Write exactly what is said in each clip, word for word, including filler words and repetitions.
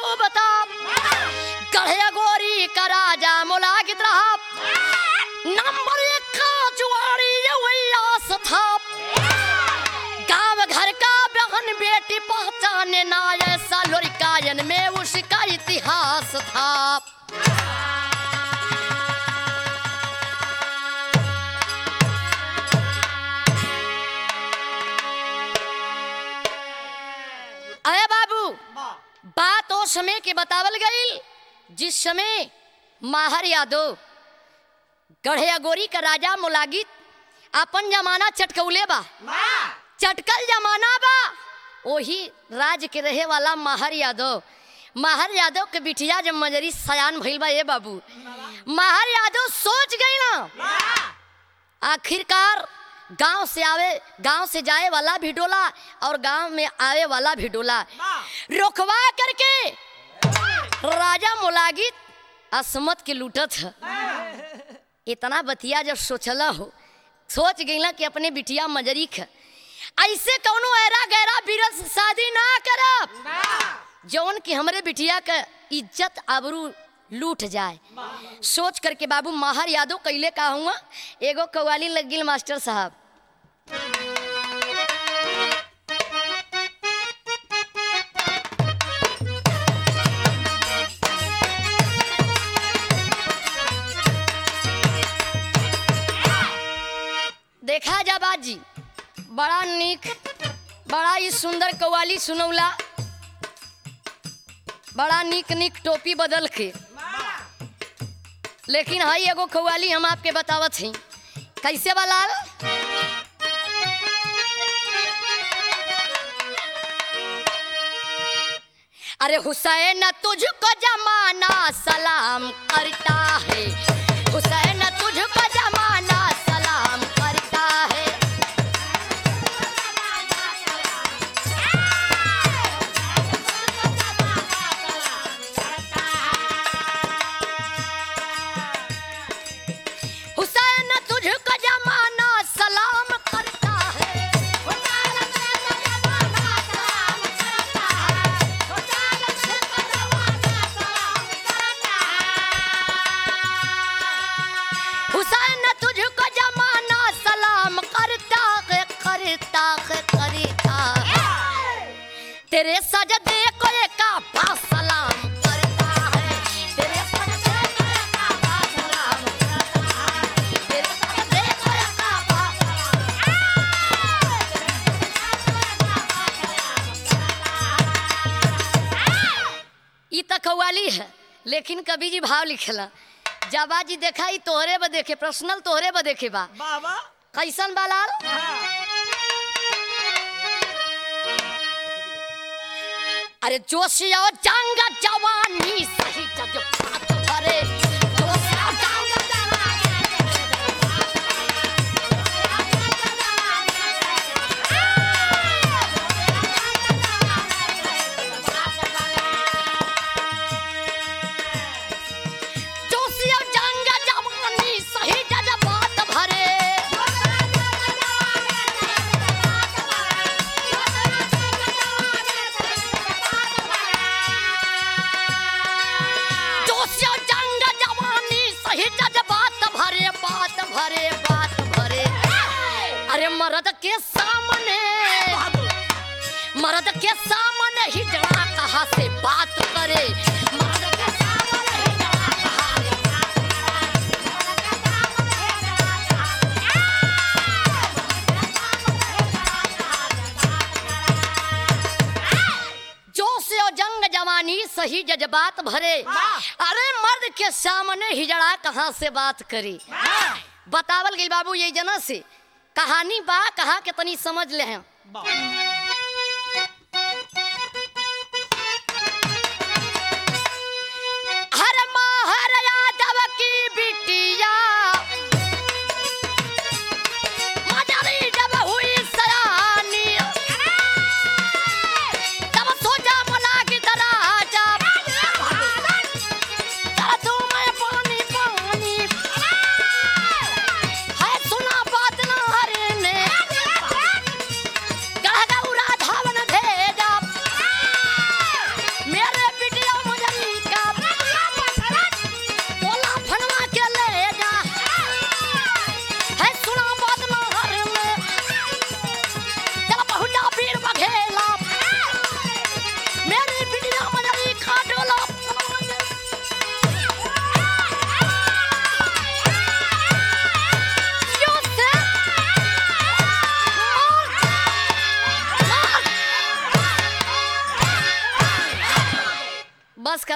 खूब था। गढ़े गोरी का राजा मुलागित रहा, नंबर एक का जुआरी ये उल्लास था। गाँव घर का बहन बेटी पहचाने ना ऐसा लोरिकायन में उसका इतिहास था। अरे बाबू, बात उस समय के बतावल गई जिस समय माहर यादव गढ़े गोरी का राजा मुलागित अपन जमाना चटकौले बा, चटकल जमाना बा। वही राज के रहे वाला माहर यादव, माहर यादव के बिटिया जब मजरी सयान भइल बा ये बाबू, माहर यादव सोच गई ना आखिरकार गांव से आवे गांव से जाए वाला भी डोला और गांव में आवे वाला भी डोला रोकवा करके राजा मुलागित असमत के लूटत है। इतना बतिया जब सोचला हो, सोच गईला कि अपने बिटिया मजरी ख ऐसे कौनो ऐरा गैरा बीरत से शादी ना करब जौन कि हमरे बिटिया का इज्जत आबरू लूट जाए। सोच करके बाबू माहर यादव कैले का हुआ, एगो कव्वाली लग गिल मास्टर साहब। देखा जा बाजी, बड़ा नीक बड़ा ही सुंदर कव्वाली सुनौला, बड़ा नीक नीक टोपी बदल के, लेकिन हाई एगो कव्वाली हम आपके बतावत हैं कैसे बलाल। अरे हुसैन तुझको जमाना सलाम करता है, हुसैन तुझको जमाना सलाम करता है। हुसैन तुझको जमाना सलाम करता है, हुसैन तुझको जमाना सलाम करता है, करता है, करता है। तेरे सजदे को काफा सलाम करता है, तेरे सजदे को काफा सलाम करता है, तेरे सजदे को काफा सलाम। ई त कव्वाली है, लेकिन कवि जी भाव लिखेला। जाबा जी देखा ही तोहरे ब देखे, पर्सनल तोहरे ब देखे बा बाबा कैसन बालाल। अरे जोशिया जंग जवानी सही जज्बात भरे, जोशिया जंग जोशिया जंग जवानी सही जज्बात भरे, जोशिया जंग जवानी सही जज्बात भरे, बात भरे, बात भरे। अरे मर्द के सामने, मर्द के सामने ही जरा कहाँ से बात करे, मर्द के सामने ही जरा कहाँ से बात करे। जोश और जंग जवानी सही जज्बात भरे, अरे मर्द के सामने हिजड़ा कहाँ से बात करे। बतावल गई बाबू ये जना से कहानी बा, कहा के तनी समझ ले हैं। हर माहर यादव की बिटिया मजरी जब हुई सयानी, तब सोचा मुलागित राजा कर दूं मैं पानी पानी। है सुना बात ना हरे ने, गढ़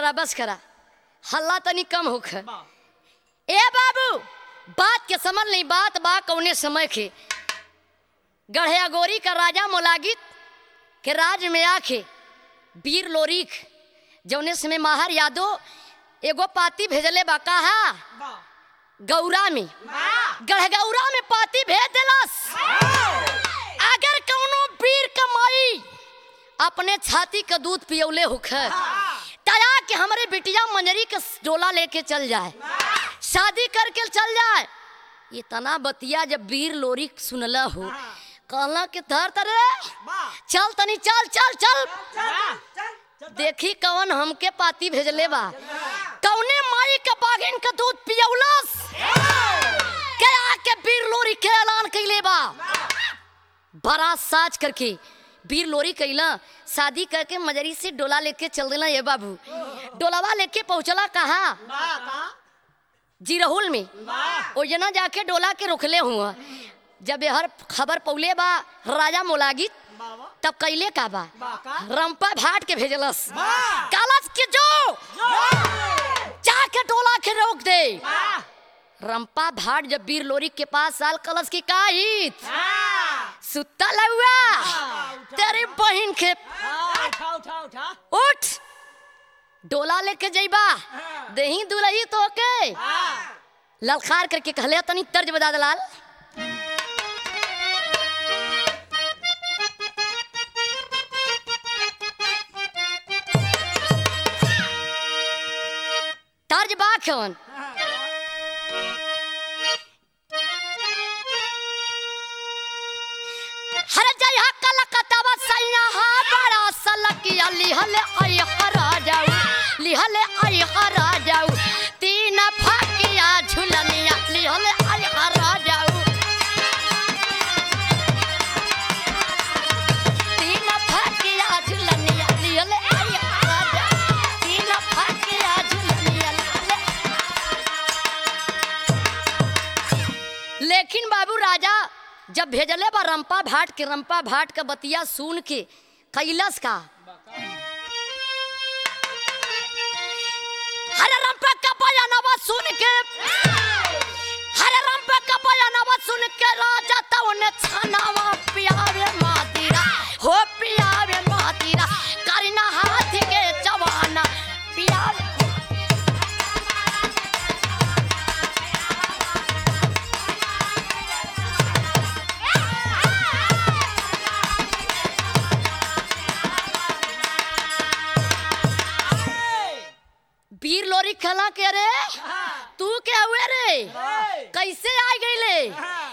करा बस करा, हल्ला तनी कम होख। ए बाबू बात के समझ नहीं, बात बा कौने समय के। गढ़या गोरी का राजा मोलागित के राज में आके वीर लोरिक जौने समय माहर यादव एगो पाती भेजले बा कहा गौरा में, गढ़गौरा में पाती भेज दिलस। अगर कौनो वीर कमाई अपने छाती का दूध पियौले होख तया कि हमारे बिटिया मंजरी के डोला लेके चल जाए, शादी करके चल जाए। ये तना बतिया जब वीर लोरी सुनला हो कहला कि धर तरे चल तनी चल चल चल देखी कौन हमके पाती भेजले बा, कौने माई के बागिन का दूध पियौलस के आके वीर लोरी के ऐलान कैले बा। बड़ा साज करके वीर लोरी कैला, शादी करके मजरी से डोला लेके चल देला। ये बाबू डोलावा लेके पहुंचला कहा जिरहुल में, ओ जना जाके डोला के रोकले हुआ। जब हर खबर पौले बा राजा मोलागित तब कैले का बा रंपा भाट के भेजलस, कालस के जो जाके डोला के रोक दे। रंपा भाट जब वीर लोरी के पास साल कलश की काहित सुत्ता लहुआ तेरी बहन के उठ डोला लेके जइबा दही दुलही तो के ललकार करके कहले तनी तर्ज बजा दलाल। तर्ज बा कौन हर जय हकल कतवा सैया हा बड़ा सलकिया लिहले आई हरा जाऊ लिहले आई हरा जाऊ तीन फकिया झुलनिया लिहले आई हरा जाऊ तीन फकिया झुलनिया लिहले आई हरा जाऊ तीन फकिया झुलनिया लिहले। लेकिन बाबू राजा जब भेजले बा रंपा भाट के, रंपा भाट का बतिया सुन के कैलस का हरे रंपा का बयानवा सुन के हरे रंपा का बयानवा सुन के राजा तो ने छनावा पियावे मातीरा हो पियावे मातीरा करिना हाथ के जवाना पियावे। वीर लोरी खला के रे तू क्या हुए रे कैसे आ गई ले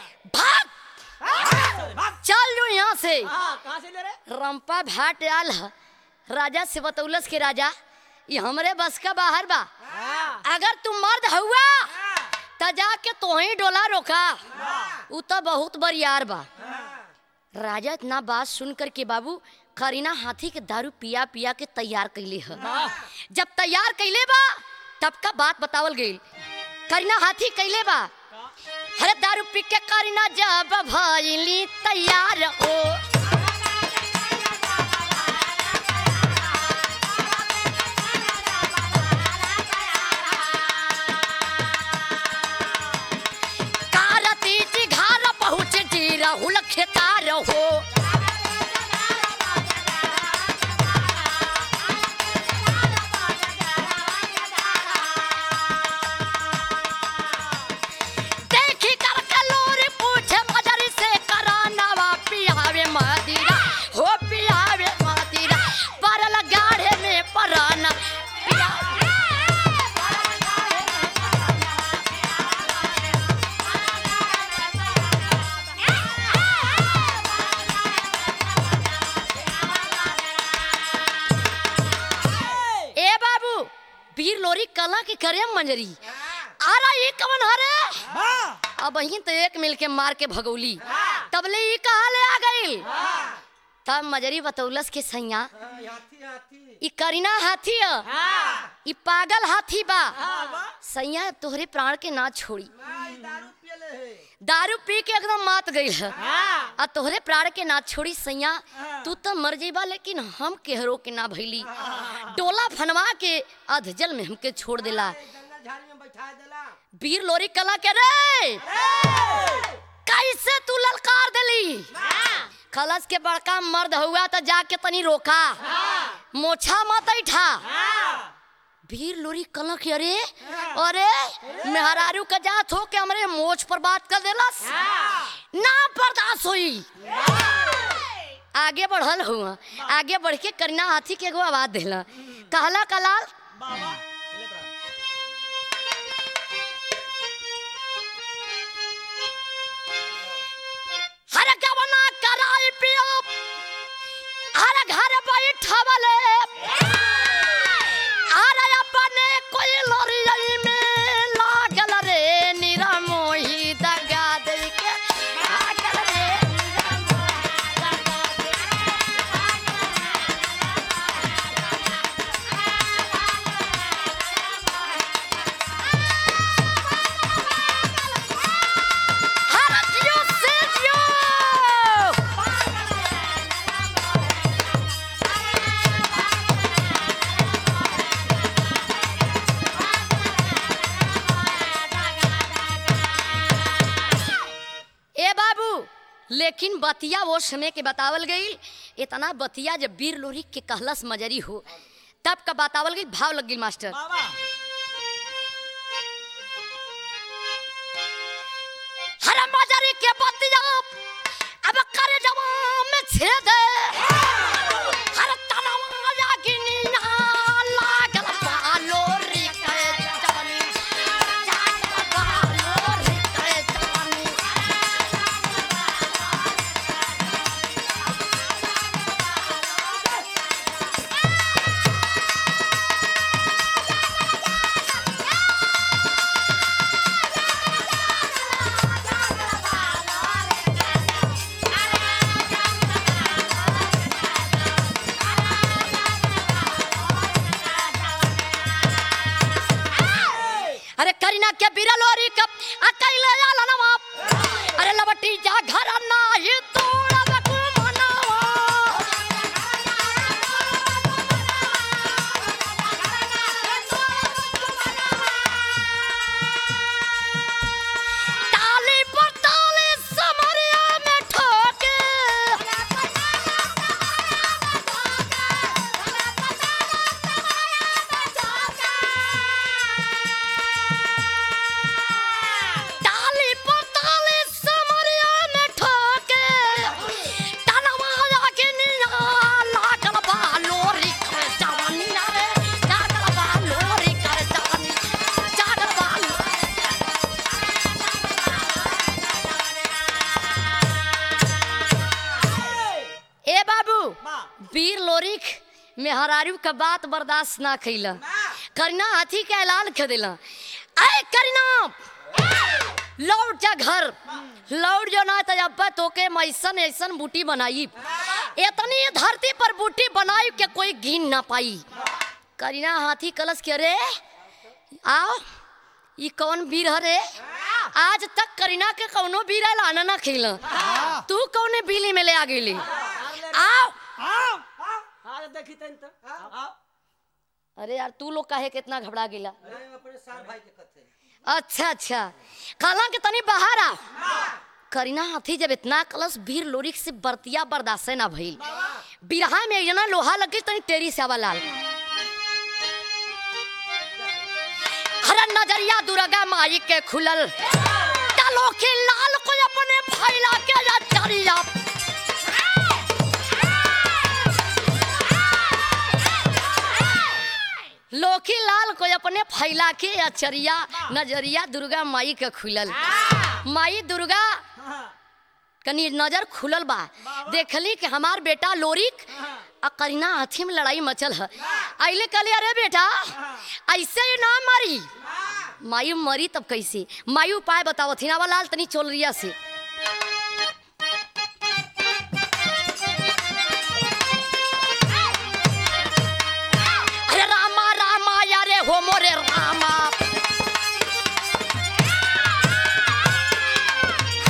भाग चल जो यहाँ से। कहाँ से ले रे? रंपा भाट आल राजा से बतौलस के राजा ये हमरे बस का बाहर बा, अगर तू मर्द हुआ त जाके तो ही डोला रोका, उ तो बहुत बरियार बा। राजा इतना बात सुन कर के बाबू करीना हाथी के दारू पिया पिया के तैयार कैले है। जब तैयार कैले बा तब का बात बतावल गई। करीना हाथी कैले बा हरे दारू पी के करीना जब भइली तैयार हो कारती जी घर पहुँच जी राहुल खेतार हो वीर लोरी कला के करे मंजरी आ रहा ये कवन हरे अब वहीं तो एक मिल के मार के भगौली तबले ये कहा ले आ गई। तब मजरी बतौलस के सैया ई करीना हाथी है ई पागल हाथी बा सैया तोहरे प्राण के ना छोड़ी दारू पी के एकदम मात गई है हाँ। आ तोहरे प्राण के ना छोड़ी सैया तू तो मर जेबा लेकिन हम केहरो के ना भैली डोला फनवा के अधजल में हमके छोड़ देला जंगल झाड़ी में बैठा देला वीर लोरी कला के रे कैसे तू ललकार देली खलस के बड़का मर्द हुआ तो जाके तनी रोका मोछा मत ऐठा वीर लोरी कला के अरे अरे मेहरारू का जात हो के हमरे मोछ पर बात कर देलस ना बर्दाश्त हुई आगे बढ़ल हुआ आगे बढ़ के करीना हाथी के एगो आवाज देला कहला कलाल बाबा हर गवना कराई पियो हर घर बैठवले अरे अपने कोई लोरियई में लागल रे निरमोही दगा दे के लागल रे निरमोही दगा दे हर जियो से जियो लेकिन बतिया वो समय के बतावल गई इतना बतिया जब वीर लोरी के कहलस मजरी हो तब का बतावल गई भाव लग गई मास्टर बाबा हर मजरी के बतिया अब करे जवान में छेद हर तनवा जागिनी लागल बा लोरी के जवानी जागल बा लोरी के जवानी अरे करीना के बिरल लोरी कब अकेले आला नवा अरे लबटी जा घर ना ही तोड़ा बकु मनावा ताली पर ताली समरिया में ठोके ताली पर ताली समरिया में ठोके तनवा जाके निया लागल बा लोरी कर जवानी रे लागल बा लोरी कर जवानी जागल बा ए बाबू मां वीर लोरिक मेहरारू का बात बर्दाश्त ना कैला करीना हाथी के ऐलान कर दिला ऐ करीना लौट जा घर लौट जो ना तो अब तोके मैसन ऐसन बूटी बनाई इतनी धरती पर बूटी बनाई के कोई गिन ना पाई करीना हाथी कलश के रे आओ ये कौन वीर हरे आज तक करीना के कौनो वीर लाना ना खेला तू कौने बिली में ले आ गईली आओ आओ आज देखी तन तो आओ अरे यार तू लोग काहे कितना घबरा गेला अरे अपने सार भाई के कथे अच्छा अच्छा काला के तनी बाहर आ करीना हाथी जब इतना कलश वीर लोरिक से बर्तिया बर्दाश्त ना भइल बिरहा में एक जना लोहा लगे तनी तेरी सेवा लाल हर नजरिया दुर्गा माई के खुलल कालो के लाल को अपने फैला के या चरिया लोकी लाल को अपने फैला के अचरिया नजरिया दुर्गा माई के खुलल माई दुर्गा कनी नजर खुलल बा देखली कि हमार बेटा लोरिक आ करीना हाथी में लड़ाई मचल है आइले कहले अरे बेटा ऐसे ही ना मारी माई मरी तब कैसे माई उपाय बताओ थिनावा लाल तनी चोलरिया से अरे रामा रामा यारे हो मोरे रामा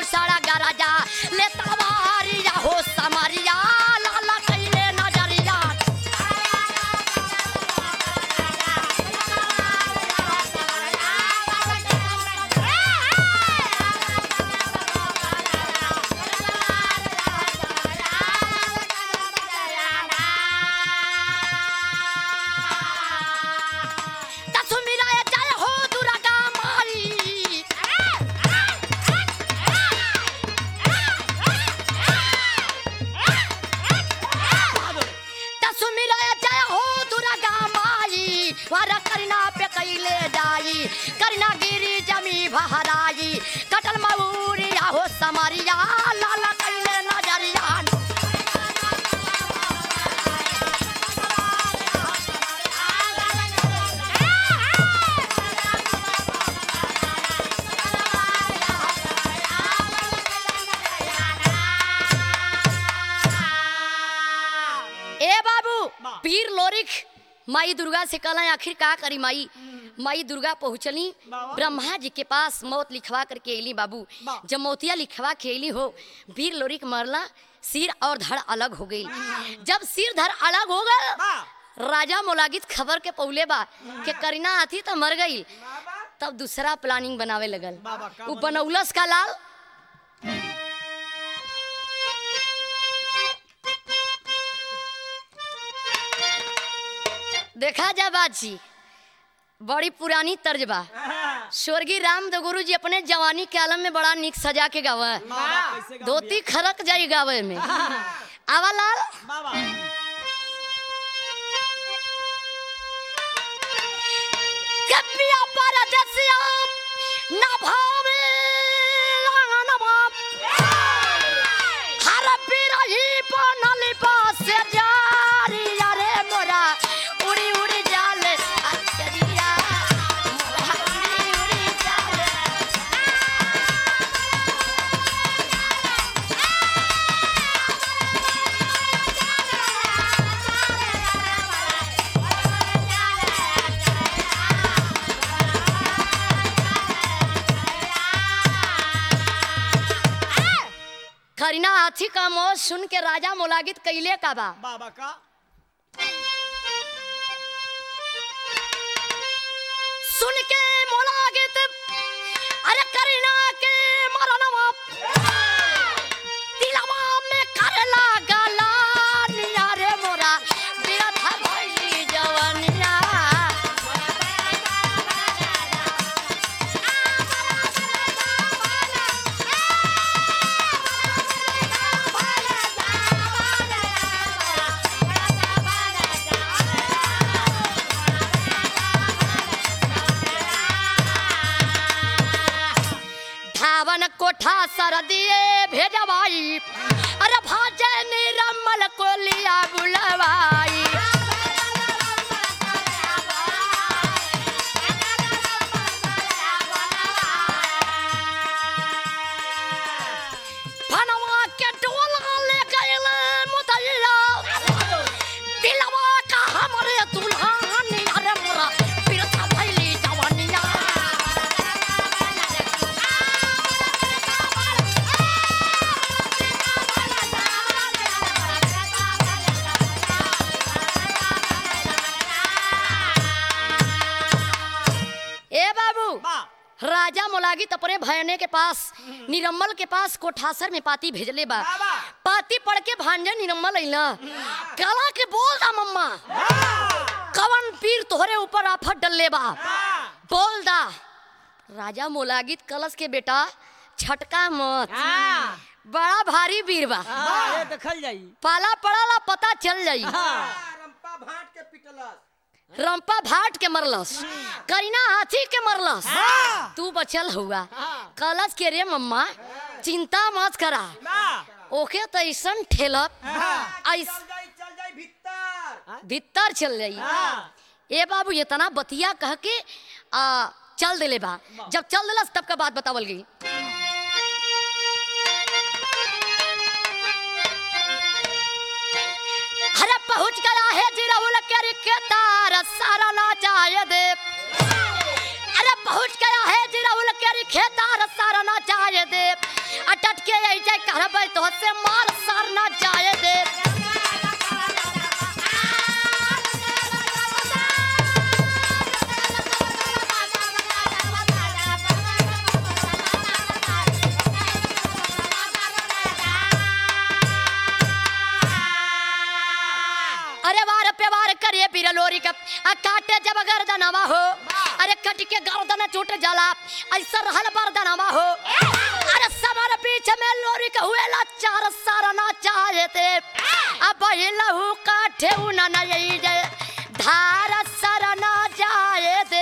दूसरा गराजा ले तवारिया हो समरिया लाला कैले नजरिया करना गिरी जमी भहराई कटल मऊरिया हो समरिया लाला कैले नजरिया ए बाबू पीर लोरिक माई दुर्गा से कहला आखिर का करी माई माई दुर्गा पहुंचली ब्रह्मा जी के पास मौत लिखवा करके अली बाबू जब मौतिया लिखवा के अली हो वीर लोरिक मरला सिर और धड़ अलग हो गई जब सिर धड़ अलग हो गए राजा मोलागित खबर के पौले बा के करीना आती तो मर गई तब दूसरा प्लानिंग बनावे लगल वो बनौलस का लाल देखा जा बाजी बड़ी पुरानी तर्ज बा स्वर्गीय राम दगुरु जी अपने जवानी के आलम में बड़ा निक सजा के गावा धोती खरक जाई गावे में आवा लाल कपिया परदेसिया ना भावे ना बाप हर बिरही बनली पास जारी रे मोरा उड़ी उड़ी जाले अचरिया मोरा उड़ी उड़ी जाले करीना हाथी का मौत सुन के राजा मोलागित कैले का बा बाबा का सुन के मोलागित अरे करीना के मरनवा दिलवा में करला गला निया रे मोरा बिरथ भइली जवनिया धावन कोठा सर दिए भेजवाई अरे भाजे निरमल को लिया बुलवाई भनवा के टोला ले गइल मुदैया दिलवा का हमरे दुल्हन अरे मोरा बिरथ भइली जवनिया ए बाबू राजा मोलागित अपने भयने के पास निरम्मल के पास कोठासर में पाती भेजले बा पाती पढ़ के भांजे निरम्मल अइला कला के बोल दा मम्मा कवन पीर तोहरे ऊपर आफत डलले बा बोल दा राजा मोलागित कलश के बेटा छटका मत बड़ा भारी वीर बा ये देखल जाई पाला पड़ाला पता चल जाई रंपा भाट के पिटलस रंपा भाट के मरलस करीना हाथी के मरलस तू बचल हुआ कलश के रे मम्मा चिंता मत करा ओके तो ऐसन ठेलत ऐस चल जाई चल जाई भीतर भीतर चल जाई ए बाबू इतना बतिया कह के आ चल देले बा जब चल देलस तब का बात बतावल गई अरे पहुंच गया है जिराउल के के तार सारा ना चाहे दे अरे पहुंच गया है जिराउल के के तार सारा ना चाहे दे अटट के ऐसे कहब तो से मार सार ना जाए दे। अरे वार पे वार करे बीर लोरी का आ काटे जब गर्दनवा हो। अरे कट के गर्दन टूट जाला ऐसा रहल बरदनवा हो। अरे समर पीछे में लोरी का हुएला चार सारा ना चाहे थे अब लहू काठे उना नहीं जे धार सारा ना जाए दे।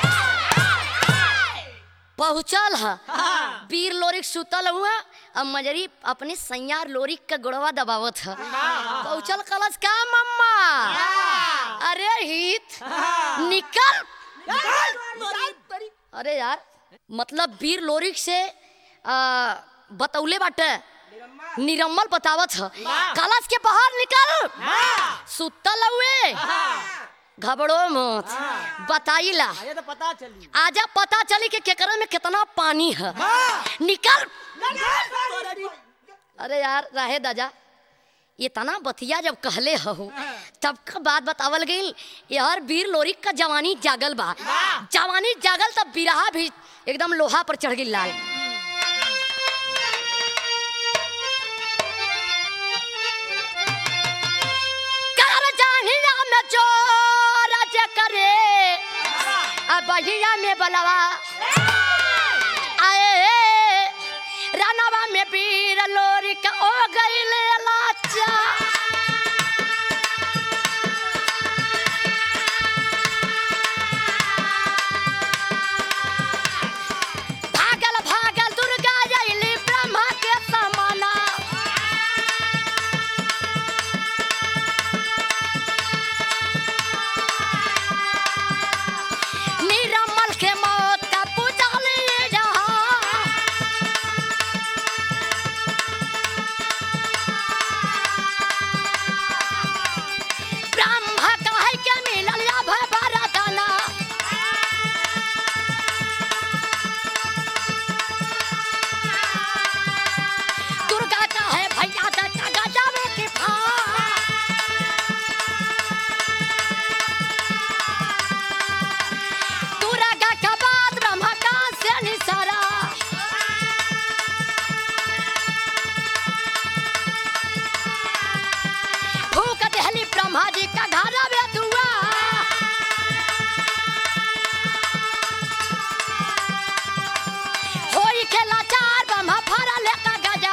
पहुंचल है वीर लोरिक सुतल हुआ अब मजरी अपने सैयार लोरिक का गुड़वा दबावत है। पहुंचल कलश का मम्मा अरे हित निकल। अरे यार मतलब वीर लोरिक से आ, बतौले बाटे निरम्मल बतावत है कलश के बाहर निकल सुतल हुए घबड़ो मत बताइला तो पता चली आजा पता चली कि केकरा में कितना पानी है निकल। अरे यार राहे दादा इतना बतिया जब कहले हो तब का बात बतावल गई यार वीर लोरिक का जवानी जागल बा। जवानी जागल तब बिरहा भी एकदम लोहा पर चढ़ गई लाल। कर जानिया में जोर जे करे अब बहिया में बलवा आए रानवा में वीर लोरिक ओ गईले लाचा। भागल भागल दुर्गा जैली ब्रह्मा के समाना। निरम्मल के मौत का पुजाली जहाँ ब्रह्मा कहे के मिलल या भरदाना। दुर्गा कहे भैया से टगा जावे की फा। दुर्गा का बाद ब्रह्मा का से निसारा। फूक दहली ब्रह्मा जी का घरा में दुआ। होई के लाचार ब्रह्मा फारा लेका गजा।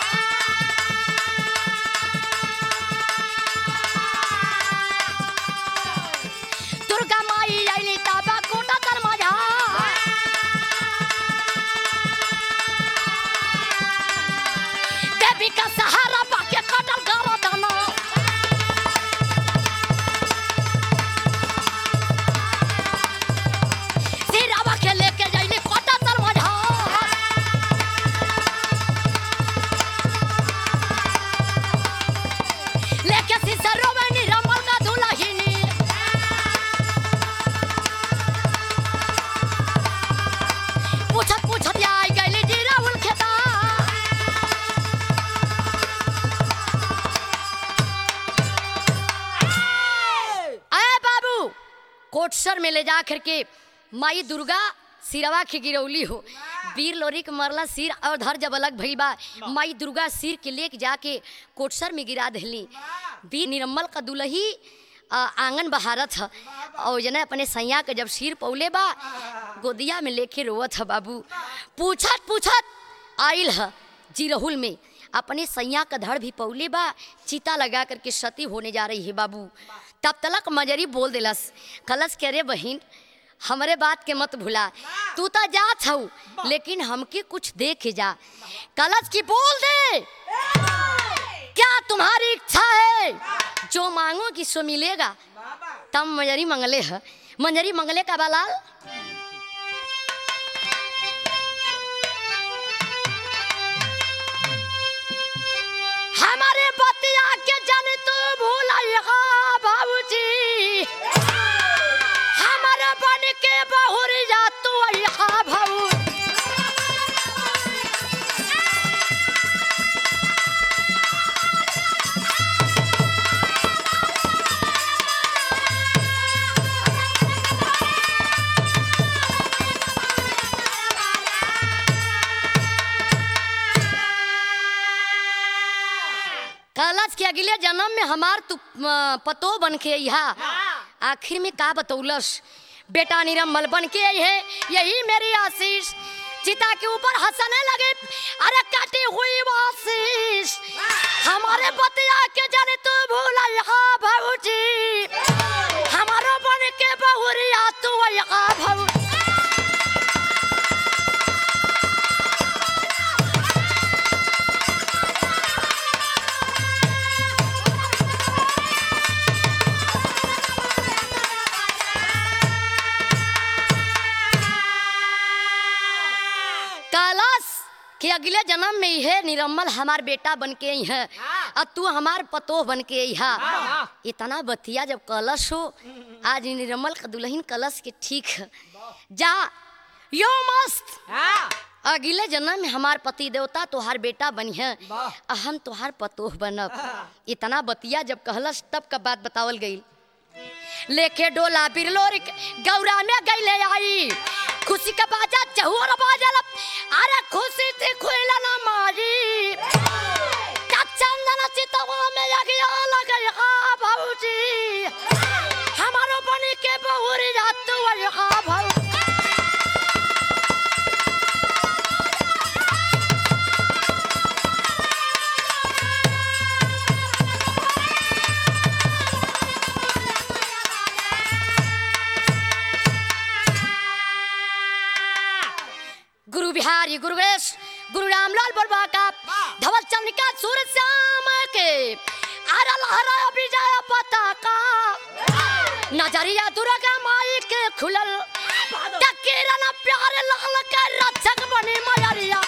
दुर्गा माई आईली ताबा कोटा तर मजा। देवी का सहारा बाके कटल करो दाना। सिरावा के लेके जाइली कोटा तर मजा। लेके सिसरो में निरम्मल का दुल्हनी। पूछत पूछत आई गईली जी राहुल खेता। आए बाबू कोटसर में ले जा करके माई दुर्गा सिरवा के गिरौली हो। वीर लोरिक मरला सिर और धर जब अलग भइल बा माई दुर्गा सिर के लेके जाके कोटसर में गिरा देली। वीर निरम्मल का दुल्ही आ, आंगन बहारत है और जने अपने सैया के जब सिर पौले बा गोदिया में लेके रोवत है बाबू। पूछत पूछत आइल है जिरहुल में अपने सैया का धड़ भी पौले बा चिता लगा करके सती होने जा रही है बाबू। तब तलक मजरी बोल दिलस कलश के रे बहिन हमरे बात के मत भुला तू तो जात हऊ लेकिन हमके कुछ दे के जा। कलश की बोल दे क्या तुम्हारी इच्छा है जो मांगोगी सो मिलेगा। तब मंजरी मंगले है मंजरी मंगले का बलाल हमारे बतिया के जन तू भूलिएगा बाबूजी हमारा बन के बहुरिया तू यहाँ भाऊ। कलश के अगले जन्म में हमार तू पतो बन के यहाँ आखिर में का बतौलस बेटा निरम्मल बन के आई है यही मेरी आशीष चिता के ऊपर हंसने लगे अरे काटी हुई आशीष हमारे बतिया के जाने तू भूला यहाँ भाऊजी हमारो बन के बहुरिया तू यहाँ भाऊ कि अगले जन्म में यह निरम्मल हमार बेटा बन के आई है और तू हमार पतोह बन के आई है। इतना बतिया जब कलश हो आज निरम्मल का दुल्हन कलश के ठीक है जा यो मस्त अगले जन्म में हमार पति देवता तोहार बेटा बनी है हम तोहार पतोह बनब। इतना बतिया जब कहलस तब का बात बतावल गई लेके डोला बिरलोर गौरा में गईले आई खुशी का बाजा चहुर बाजल अरे खुशी थी खुला ना मारी चंदन चितवा में यगिया लग हा भाऊजी हमारो बनी के बहुरी रात हा भाऊ गुरु बिहारी गुरु गणेश गुरु रामलाल बलवा का धवल चंद्रिका सूरज श्याम के आरा लहरा विजय पताका नजरिया दुर्गा माई के खुलल तकीरन प्यार लाल के रक्षक बनी मयरिया